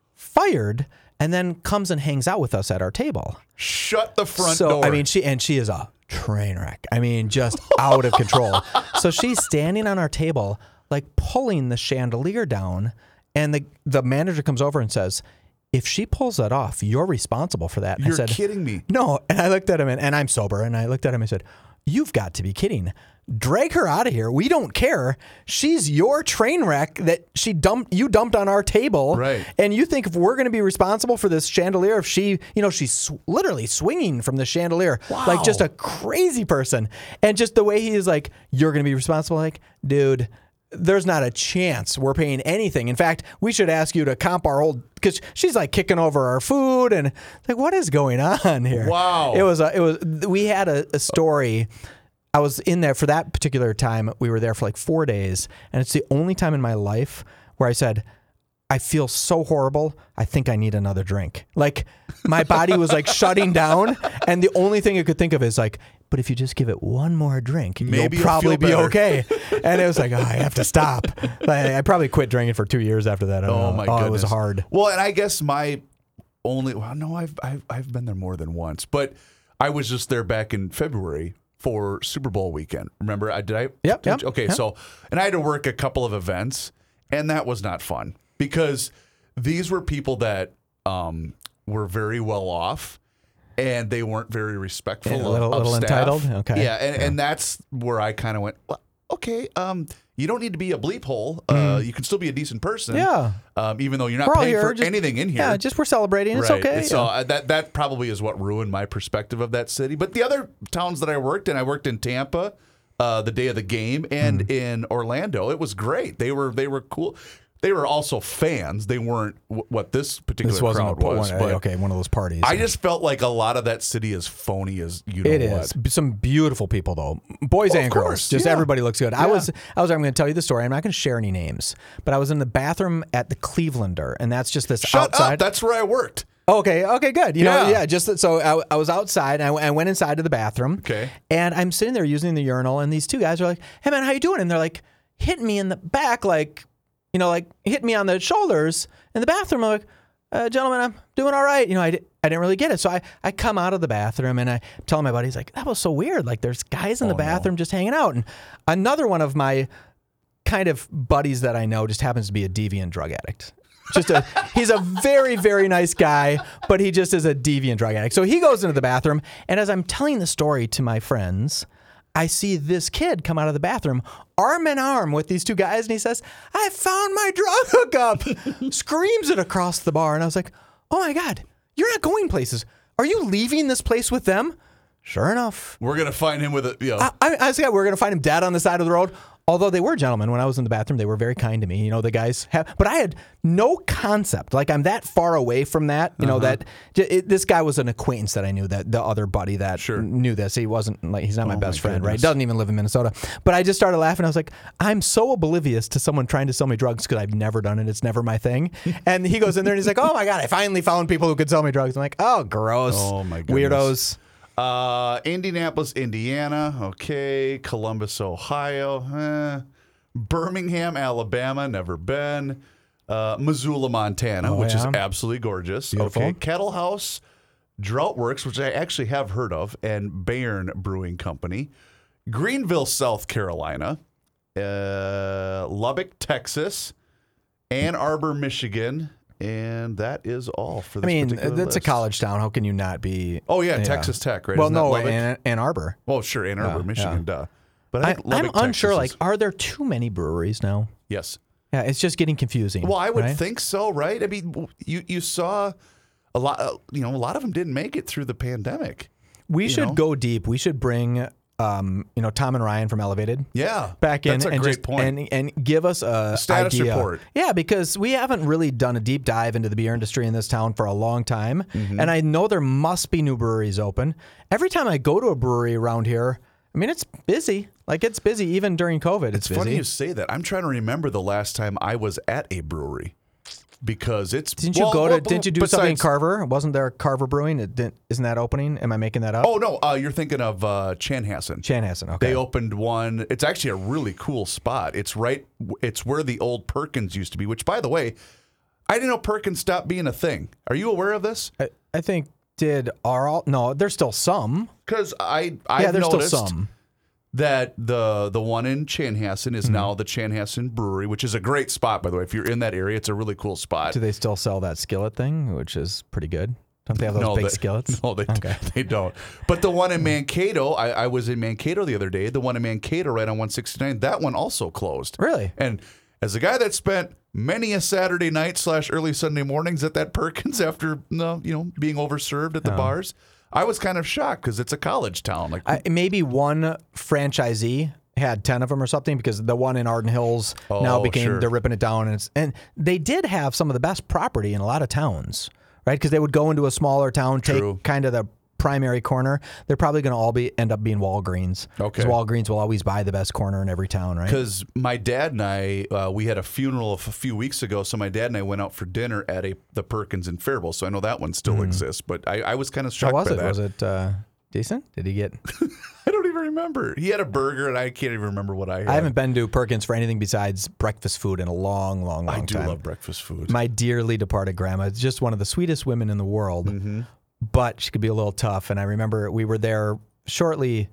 fired, and then comes and hangs out with us at our table. Shut the front so door. I mean, she and she is a train wreck. I mean, just out of control. So she's standing on our table, like pulling the chandelier down, and the the manager comes over and says, "If she pulls that off, you're responsible for that." And You're I said, kidding me. No. And I looked at him, and, and I'm sober, and I looked at him and I said, "You've got to be kidding. Drag her out of here. We don't care. She's your train wreck that she dumped. You dumped on our table, Right. And you think if we're going to be responsible for this chandelier, if she, you know, she's sw- literally swinging from the chandelier, like just a crazy person, and just the way he is like, you're going to be responsible. Like, dude." There's not a chance we're paying anything. In fact, we should ask you to comp our whole, because she's like kicking over our food and like, what is going on here? Wow. It was a, it was. We had a, a story. I was in there for that particular time. We were there for like four days, and it's the only time in my life where I said, I feel so horrible. I think I need another drink. Like my body was like shutting down, and the only thing I could think of is like, but if you just give it one more drink, Maybe you'll you'll probably feel be better. okay. And it was like, oh, I have to stop. Like, I probably quit drinking for two years after that. I don't Oh know. my oh, goodness, it was hard. Well, and I guess my only well, no, I've I've I've been there more than once, but I was just there back in February for Super Bowl weekend. Remember, I did I? Yep, did- yep, Okay, yep. so and I had to work a couple of events, and that was not fun because these were people that um, were very well off. And they weren't very respectful Yeah, a of, little- of little staff. entitled? Okay. Yeah, and, and that's where I kind of went, well, okay, um, you don't need to be a bleep hole. Uh, you can still be a decent person. Yeah. Um, even though you're not We're all paying here. for just- anything in here. Yeah, just we're celebrating. It's Right. okay. And so Yeah. uh, that that probably is what ruined my perspective of that city. But the other towns that I worked in, I worked in Tampa, uh, the day of the game, and Hmm. in Orlando. It was great. They were they were cool. They were also fans. They weren't w- what this particular This wasn't a, crowd was. one, but okay, one of those parties. I just felt like a lot of that city is phony as you know It what. is B- some beautiful people though, boys Well, and of girls. course, Just yeah. everybody looks good. I Yeah. was, I was. I'm going to tell you the story. I'm not going to share any names, but I was in the bathroom at the Clevelander, and that's just this Shut outside. up. That's where I worked. Okay, okay, good. You know, Yeah. yeah. Just that- so I, I was outside. And I, I went inside to the bathroom. Okay. And I'm sitting there using the urinal, and these two guys are like, "Hey man, how you doing?" And they're like hitting me in the back, like, you know, like hitting me on the shoulders in the bathroom. I'm like, uh, "Gentlemen, I'm doing all right." You know, I, di- I didn't really get it, so I, I come out of the bathroom and I tell my buddies like, "That was so weird. Like, there's guys in the Oh, no. bathroom just hanging out." And another one of my kind of buddies that I know just happens to be a deviant drug addict. Just a, he's a very, very nice guy, but he just is a deviant drug addict. So he goes into the bathroom, and as I'm telling the story to my friends, I see this kid come out of the bathroom, arm in arm with these two guys, and he says, "I found my drug hookup!" Screams it across the bar, and I was like, "Oh my God, you're not going places. Are you leaving this place with them?" Sure enough. We're gonna find him with a you know. I, I, I said, we're going to find him dead on the side of the road. Although they were gentlemen when I was in the bathroom, they were very kind to me. You know, the guys have, but I had no concept. Like I'm that far away from that. You know that j- it, this guy was an acquaintance that I knew. That the other buddy that Sure. knew this, he wasn't like he's not my Oh, best my friend, right? goodness. Doesn't even live in Minnesota. But I just started laughing. I was like, I'm so oblivious to someone trying to sell me drugs because I've never done it. It's never my thing. And he goes in there and he's like, "Oh my God, I finally found people who could sell me drugs." I'm like, "Oh, gross. Oh, my goodness. Weirdos." Uh, Indianapolis, Indiana. Okay. Columbus, Ohio. Eh. Birmingham, Alabama. Never been. uh, Missoula, Montana, Oh, which yeah. is absolutely gorgeous. Beautiful. Okay, Kettle House, Drought Works, which I actually have heard of, and Bayern Brewing Company, Greenville, South Carolina, uh, Lubbock, Texas, Ann Arbor, Michigan, and that is all for this I mean, particular that's a list. college town. How can you not be? Oh, yeah, Texas Tech, right? Well, Isn't that no, Lubbock? Ann, Ann Arbor. Oh, sure, Ann Arbor, Yeah, Michigan, yeah. duh. But I I, think I'm Lubbock, unsure. Texas Like, is- are there too many breweries now? yes. Yeah, it's just getting confusing. Well, I would right? think so, right? I mean, w- you you saw a lot. Uh, you know, a lot of them didn't make it through the pandemic. we you should know? go deep. We should bring, um, you know, Tom and Ryan from Elevated Yeah, back in That's a and great just point. and and give us a Status idea. report. Yeah, because we haven't really done a deep dive into the beer industry in this town for a long time, Mm-hmm. and I know there must be new breweries open. Every time I go to a brewery around here, I mean, it's busy. Like it's busy even during COVID. It's, It's busy. funny you say that. I'm trying to remember the last time I was at a brewery because it's. Didn't you well, go to? well, Didn't you do something in besides- Carver? Wasn't there Carver Brewing? It didn't, isn't that opening? Am I making that up? Oh no, uh, you're thinking of uh, Chanhassen. Chanhassen. Okay. They opened one. It's actually a really cool spot. It's right. It's where the old Perkins used to be. Which, by the way, I didn't know Perkins stopped being a thing. Are you aware of this? I, I think did are all no. There's still some. Because I I've yeah, there's noticed still some. that the the one in Chanhassen is Mm-hmm. now the Chanhassen Brewery, which is a great spot, by the way. If you're in that area, it's a really cool spot. Do they still sell that skillet thing, which is pretty good? Don't they have those No, big they- skillets? No, they, Okay. they don't. But the one in Mankato, I, I was in Mankato the other day. The one in Mankato, right on one sixty-nine, that one also closed. Really? And as a guy that spent many a Saturday night slash early Sunday mornings at that Perkins after no, you know being overserved at the bars, I was kind of shocked because it's a college town. Like I, maybe one franchisee had ten of them or something because the one in Arden Hills now Oh, became sure. they're ripping it down and it's and they did have some of the best property in a lot of towns, right? Because they would go into a smaller town, take True. kind of the primary corner. They're probably going to all be end up being Walgreens. Okay. 'Cause Walgreens will always buy the best corner in every town, right? Because my dad and I, uh, we had a funeral a few weeks ago, so my dad and I went out for dinner at a the Perkins in Faribault. So I know that one still exists, but I, I was kind of How shocked was by it? that. Was it uh, decent? Did he get? I don't even remember. He had a burger, and I can't even remember what I had. I haven't been to Perkins for anything besides breakfast food in a long, long, long I do time. love breakfast food. My dearly departed grandma is just one of the sweetest women in the world, Mm-hmm. but she could be a little tough. And I remember we were there shortly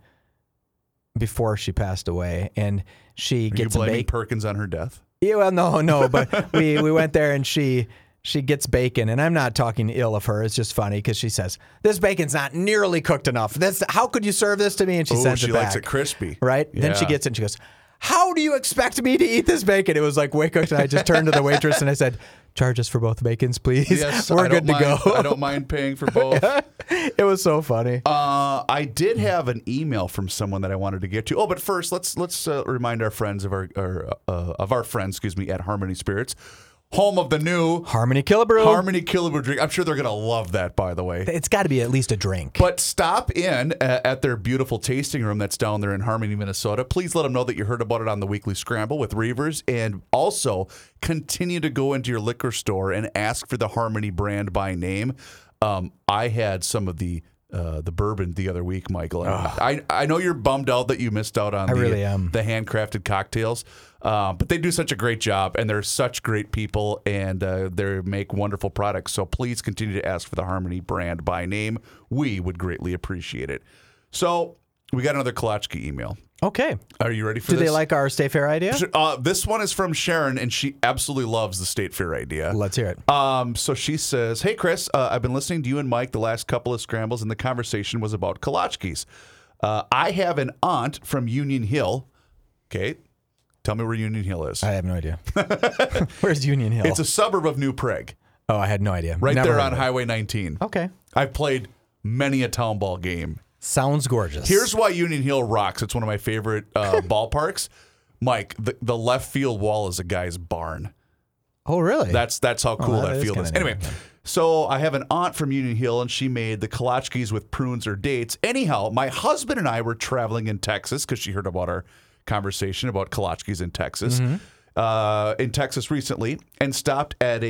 before she passed away, and she Are you gets a blaming bacon. Perkins on her death? Yeah, well, no, no, but we we went there and she. She gets bacon, and I'm not talking ill of her. It's just funny because she says, "This bacon's not nearly cooked enough. This, how could you serve this to me?" And she Oh, sends she it back. likes it crispy. Right? Then she Yeah. gets it and she goes, "How do you expect me to eat this bacon?" It was like way cooked. And I just turned to the waitress and I said, "Charge us for both bacons, please. Yes, We're I good don't to mind, go." I don't mind paying for both. It was so funny. Uh, I did have an email from someone that I wanted to get to. Oh, but first, let's let's uh, remind our friends of our, our uh, of our friends, excuse me, at Harmony Spirits, home of the new Harmony Killebrew. Harmony Killebrew drink. I'm sure they're gonna love that, by the way. It's got to be at least a drink. But stop in uh, at their beautiful tasting room that's down there in Harmony, Minnesota. Please let them know that you heard about it on the Weekly Scramble with Reavers. And also continue to go into your liquor store and ask for the Harmony brand by name. Um, I had some of the uh, the bourbon the other week, Michael. And I, I know you're bummed out that you missed out on I the, really am. the handcrafted cocktails. Uh, but they do such a great job, and they're such great people, and uh, they make wonderful products. So please continue to ask for the Harmony brand by name. We would greatly appreciate it. So we got another Kolachki email. Okay. Are you ready for Do this? they like our State Fair idea? Uh, this one is from Sharon, and she absolutely loves the State Fair idea. Let's hear it. Um, so she says, "Hey Chris, uh, I've been listening to you and Mike the last couple of scrambles, and the conversation was about Kolachkis. Uh, I have an aunt from Union Hill. Okay, tell me where Union Hill is. I have no idea. Where's Union Hill? It's a suburb of New Prague, oh, I had no idea. right Never there heard on of it. Highway nineteen. Okay. I've played many a town ball game. Sounds gorgeous. Here's why Union Hill rocks. It's one of my favorite uh, ballparks. Mike, the, the left field wall is a guy's barn. Oh, really? That's that's how cool that that, is field kinda is. neat, Anyway, yeah. so I have an aunt from Union Hill, and she made the Kolachkis with prunes or dates. Anyhow, my husband and I were traveling in Texas because she heard about our conversation about Kolachkis in Texas. Mm-hmm. Uh, in Texas recently, and stopped at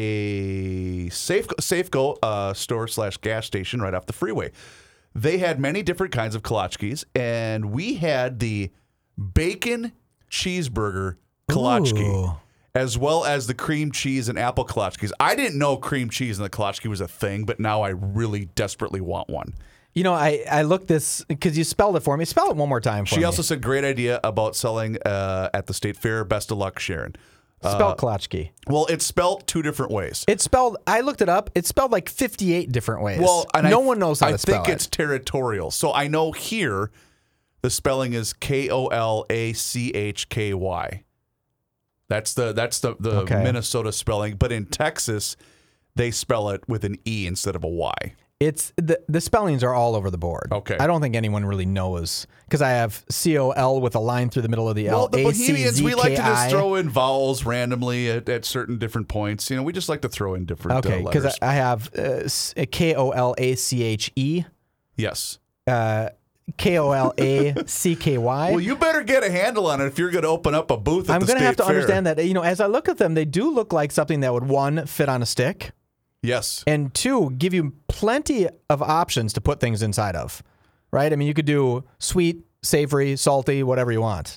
a Safe Safeco uh, store slash gas station right off the freeway. They had many different kinds of Kolachkis, and we had the bacon cheeseburger Kolachki. Ooh. as well as the cream cheese and apple kolachkis. I didn't know cream cheese and the kolachki was a thing, but now I really desperately want one. You know, I, I looked this because you spelled it for me. Spell it one more time for She me. also said, great idea about selling uh, at the state fair. Best of luck, Sharon. Spell Uh, kolachki. Well, it's spelled two different ways. It's spelled, I looked it up, it's spelled like fifty-eight different ways. Well, and no I, one knows how I to spell think it. it's territorial. So I know here the spelling is K O L A C H K Y. That's the that's the, the Okay. Minnesota spelling. But in Texas, they spell it with an E instead of a Y. It's the the spellings are all over the board. Okay. I don't think anyone really knows because I have C O L with a line through the middle of the L. Well, the A C Z K I. Bohemians, we like to just throw in vowels randomly at, at certain different points. You know, we just like to throw in different Okay, uh, because letters. I, I have uh, K O L A C H E, yes. uh, K O L A C K Y. Well, you better get a handle on it if you're going to open up a booth at I'm the going to state have to fair. understand that. You know, as I look at them, they do look like something that would, one, fit on a stick, Yes. and two, give you plenty of options to put things inside of, right? I mean, you could do sweet, savory, salty, whatever you want.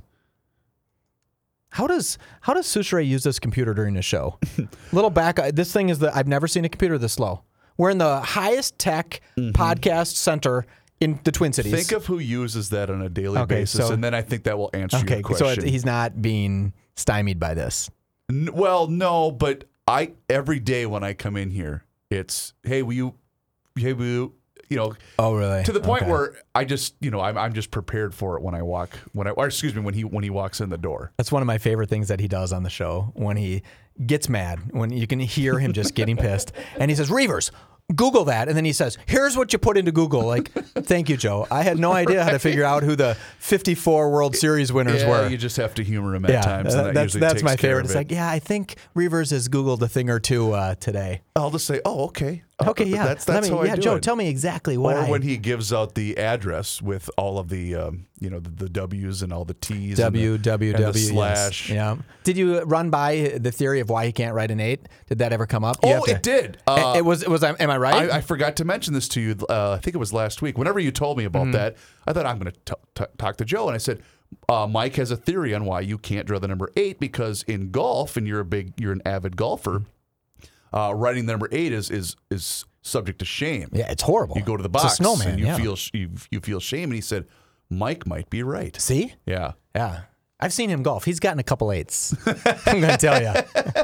How does how does Sushere use this computer during the show? Little back, this thing is the I've never seen a computer this slow. We're in the highest tech podcast center in the Twin Cities. Think of who uses that on a daily Okay, basis, so- and then I think that will answer okay, your so question. it, he's not being stymied by this. N- well, no, but I every day when I come in here, it's hey, will you, hey, will you, you know, Oh, really? to the point Okay. where I just, you know, I'm I'm just prepared for it when I walk when I, or excuse me, when he when he walks in the door. That's one of my favorite things that he does on the show when he gets mad, when you can hear him just getting pissed. And he says, Reavers, Google that. And then he says, here's what you put into Google. Like, thank you, Joe. I had no idea how to figure out who the fifty-four World Series winners Yeah, were. you just have to humor him at yeah, times. And that that's usually that's takes my care favorite. of It's it. like, yeah, I think Reavers has Googled a thing or two uh, today. I'll just say, oh, okay, Oh, Okay, yeah. that's Let that's me, how yeah, I do Joe, it. tell me exactly what Or I... when he gives out the address with all of the, um, you know, the, the W's and all the T's, W, and the, W, and the W, slash. yes. Yeah. Did you run by the theory of why he can't write an eight? Did that ever come up? You Oh, have to- it did. It- Uh, it was. It was. Am I right? I, I forgot to mention this to you. Uh, I think it was last week. Whenever you told me Mm-hmm. about that, I thought I'm going to talk to Joe, and I said, uh, Mike has a theory on why you can't draw the number eight because in golf, and you're a big, you're an avid golfer. Uh, writing the number eight is is is subject to shame. yeah, it's horrible. You go to the It's box a snowman. and you yeah. feel sh- you, you feel shame, and he said, Mike might be right. See? Yeah. Yeah. I've seen him golf. He's gotten a couple eights. I'm going to tell you.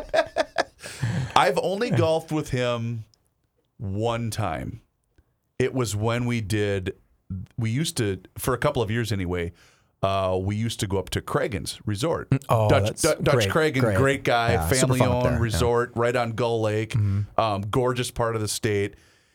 I've only golfed with him one time. It was when we did, we used to, for a couple of years anyway, uh, we used to go up to Cragen's Resort. Oh, Dutch, that's Du- Dutch great, Cragen, great. great, guy, Yeah, super fun up family-owned there, yeah. resort right on Gull Lake, um, gorgeous part of the state.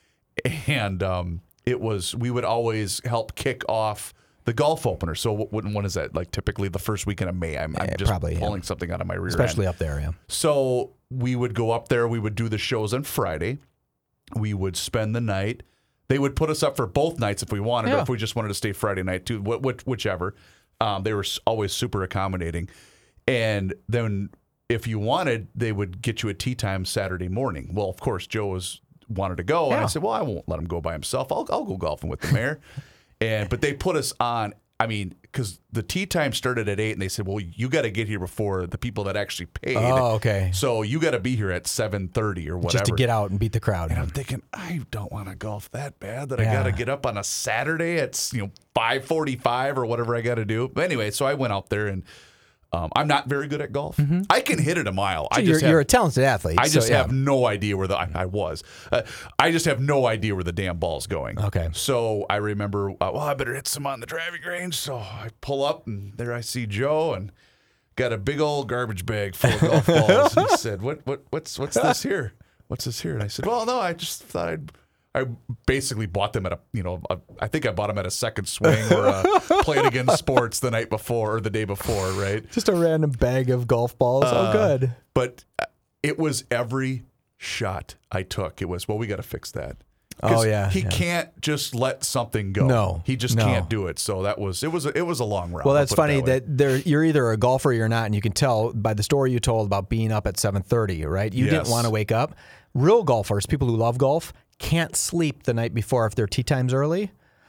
And um, it was, we would always help kick off the golf opener. So what, when is that? Like typically the first weekend of May. I'm, I'm Yeah, just probably, yeah. pulling something out of my rear end. Especially up there, yeah. So we would go up there. We would do the shows on Friday. We would spend the night. They would put us up for both nights if we wanted, or Yeah. if we just wanted to stay Friday night too, wh- wh- whichever. Um, they were s- always super accommodating. And then if you wanted, they would get you a tea time Saturday morning. Well, of course, Joe was wanted to go, and I Yeah. said, "Well, I won't let him go by himself. I'll I'll go golfing with the mayor." and but they put us on. I mean, because the tea time started at eight, and they said, "Well, you got to get here before the people that actually paid." Oh, okay. So you got to be here at seven thirty or whatever. Just to get out and beat the crowd. And I'm thinking, I don't want to golf that bad that I Yeah. got to get up on a Saturday at you know five forty-five or whatever I got to do. But anyway, so I went out there, and um, I'm not very good at golf. I can hit it a mile. I you're, just have, you're a talented athlete. I just so, yeah. have no idea where the I, I was. Uh, I just have no idea where the damn ball's going. Okay. So I remember, uh, well, I better hit some on the driving range. So I pull up, and there I see Joe, and got a big old garbage bag full of golf balls. And he said, "What, what, what's, what's this here? What's this here?" And I said, "Well, no, I just thought I'd." I basically bought them at a, you know, a, I think I bought them at a Second Swing or a Play It Again Sports the night before or the day before, right? Just a random bag of golf balls. oh, Uh, good. But it was every shot I took. It was, well, we got to fix that. Oh, 'Cause yeah, he yeah. can't just let something go. No, he just no. can't do it. So that was it. Was a, it was a long round. Well, I'll that's put it funny that, way. that there you're either a golfer or you're not, and you can tell by the story you told about being up at seven thirty, right? You didn't Yes. want to wake up. Real golfers, people who love golf, can't sleep the night before if their tee time's early.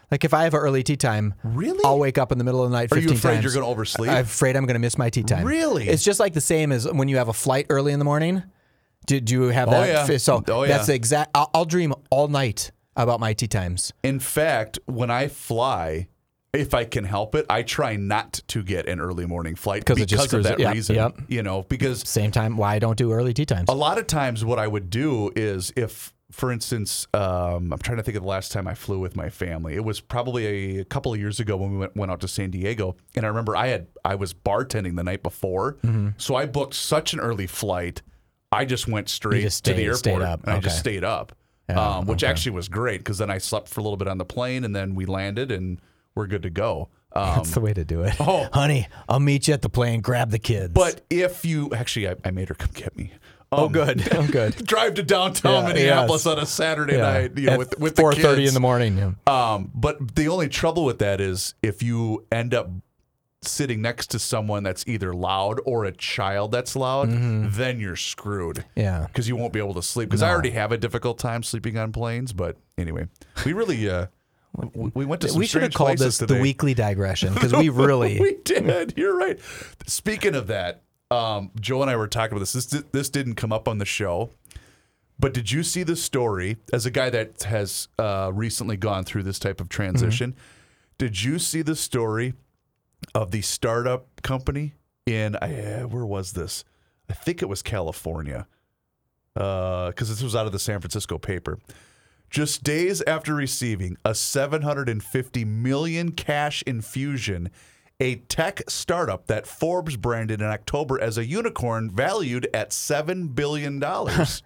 Like if I have an early tea time, Really? I'll wake up in the middle of the night Are fifteen you afraid times. you're going to oversleep? I'm afraid I'm going to miss my tea time. Really? It's just like the same as when you have a flight early in the morning. Do, do you have that? Oh, yeah. So Oh, yeah. that's the exact. I'll, I'll dream all night about my tea times. In fact, when I fly, if I can help it, I try not to get an early morning flight 'Cause because it just of screws that it. Yep, reason. yep. You know, because Same time. Why I don't do early tea times? a lot of times what I would do is if, for instance, um, I'm trying to think of the last time I flew with my family. It was probably a, a couple of years ago when we went, went out to San Diego. And I remember I had I was bartending the night before. Mm-hmm. So I booked such an early flight. I just went straight just to the stayed- airport stayed up. and I just Okay. stayed up, Yeah, um, which okay. actually was great because then I slept for a little bit on the plane and then we landed and we're good to go. Um, That's the way to do it. Oh. Honey, I'll meet you at the plane. Grab the kids. but if you actually, I, I made her come get me. Um, oh, good. Oh, good. Drive to downtown Yeah, Minneapolis yes. on a Saturday Yeah. night, you know, At with with the four thirty kids. in the morning. Yeah. Um, but the only trouble with that is if you end up sitting next to someone that's either loud or a child that's loud, then you're screwed. Mm-hmm. Yeah. Because you won't be able to sleep. Because I already have a difficult time sleeping on planes. But anyway, we really uh, w- we went to some We should have strange called places this today. the weekly digression because we really. we did. You're right. Speaking of that, um, Joe and I were talking about this. This this didn't come up on the show. But did you see the story, as a guy that has uh, recently gone through this type of transition, did you see the story of the startup company in, uh, where was this? I think it was California, because this was out of the San Francisco paper. Just days after receiving a seven hundred fifty million dollars cash infusion, a tech startup that Forbes branded in October as a unicorn valued at seven billion dollars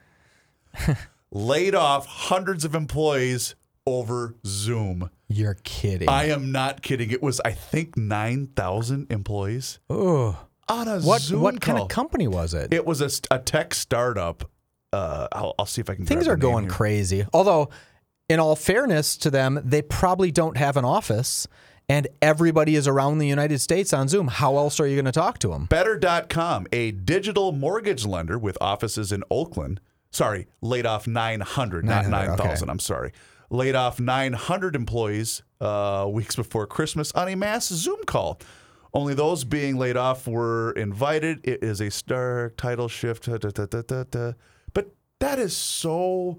laid off hundreds of employees over Zoom. You're kidding. I am not kidding. It was, I think, nine thousand employees Ugh. on a What Zoom what kind call. of company was it? It was a, st- a tech startup. Uh, I'll, I'll see if I can. Things grab are the name going here. crazy. Although, in all fairness to them, they probably don't have an office, and everybody is around the United States on Zoom. How else are you going to talk to them? Better dot com, a digital mortgage lender with offices in Oakland. Sorry, laid off nine hundred, not nine hundred, nine thousand. okay. I'm sorry. Laid off nine hundred employees uh, weeks before Christmas on a mass Zoom call. Only those being laid off were invited. It is a stark title shift. Da, da, da, da, da, da. But that is so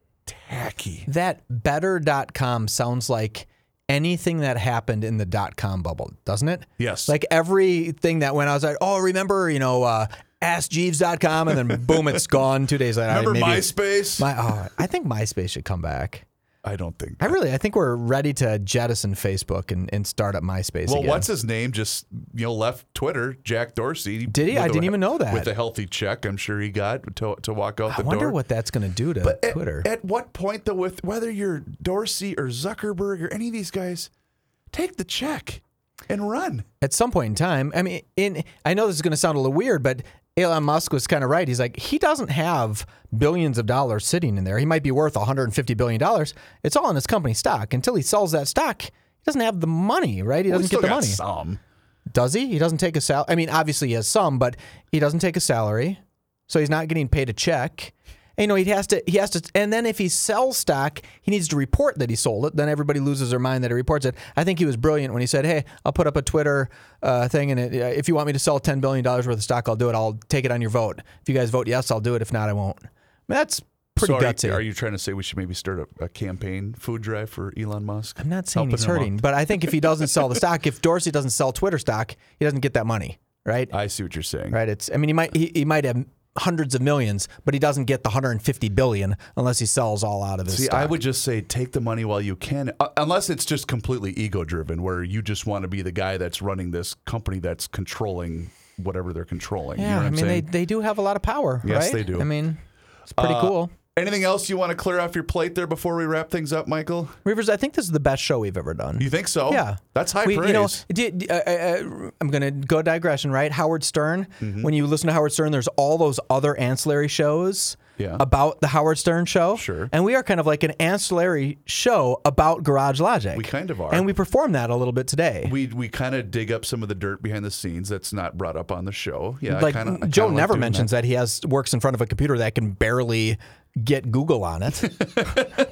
tacky. That better dot com sounds like anything that happened in the dot com bubble, doesn't it? Yes. Like everything that went, I was like, oh, remember, you know, uh, ask jeeves dot com, and then boom, it's gone two days later. Remember Maybe- MySpace? My, oh, I think MySpace should come back. I don't think. I really, I think we're ready to jettison Facebook and, and start up MySpace Well, again. what's his name? Just you know, left Twitter. Jack Dorsey. Did he? with I a- didn't even know that. With a healthy check, I'm sure he got to, to walk out I the wonder door. what that's going to do to But at, Twitter. at what point, though, with whether you're Dorsey or Zuckerberg or any of these guys, take the check and run. At some point in time, I mean, in I know this is going to sound a little weird, but Elon Musk was kind of right. He's like, he doesn't have billions of dollars sitting in there. He might be worth one hundred fifty billion dollars. It's all in his company stock. Until he sells that stock, he doesn't have the money, right? He Well, doesn't he get the still got money. Some. Does he? He doesn't take a sal. I mean, obviously he has some, but he doesn't take a salary, so he's not getting paid a check. And, you know, he has to. He has to. And then if he sells stock, he needs to report that he sold it. Then everybody loses their mind that he reports it. I think he was brilliant when he said, "Hey, I'll put up a Twitter uh, thing, and it, uh, if you want me to sell ten billion dollars worth of stock, I'll do it. I'll take it on your vote. If you guys vote yes, I'll do it. If not, I won't." I mean, that's pretty so are gutsy. You, are you trying to say we should maybe start a, a campaign food drive for Elon Musk? I'm not saying Helping he's him hurting, out? but I think if he doesn't sell the stock, if Dorsey doesn't sell Twitter stock, he doesn't get that money, right? I see what you're saying. Right. It's. I mean, he might. He, he might have hundreds of millions, but he doesn't get the one hundred fifty billion unless he sells all out of his See, stock. I would just say take the money while you can, uh, unless it's just completely ego driven, where you just want to be the guy that's running this company that's controlling whatever they're controlling. Yeah, you know what I I'm mean, they, saying? they do have a lot of power, Yes, right? they do. I mean, it's pretty Uh, cool. Anything else you want to clear off your plate there before we wrap things up, Michael? Reavers, I think this is the best show we've ever done. You think so? Yeah. That's high We- praise. You know, do- do- uh, uh, I'm going to go digression, right? Howard Stern. Mm-hmm. When you listen to Howard Stern, there's all those other ancillary shows Yeah. about the Howard Stern show. Sure. And we are kind of like an ancillary show about Garage Logic. We kind of are. And we perform that a little bit today. we we kind of dig up some of the dirt behind the scenes that's not brought up on the show. Yeah, I like kinda, I kinda Joe like never doing mentions that. he has works in front of a computer that can barely get Google on it.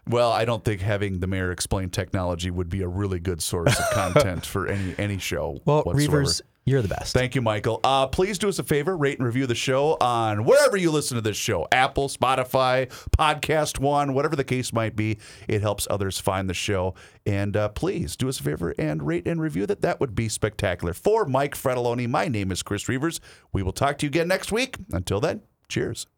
Well, I don't think having the mayor explain technology would be a really good source of content for any any show. Well, whatsoever. Reavers, you're the best. Thank you, Michael. Uh, please do us a favor, rate and review the show on wherever you listen to this show, Apple, Spotify, Podcast One, whatever the case might be. It helps others find the show. And uh, please do us a favor and rate and review that. That would be spectacular. For Mike Fratelloni, my name is Chris Reavers. We will talk to you again next week. Until then, cheers.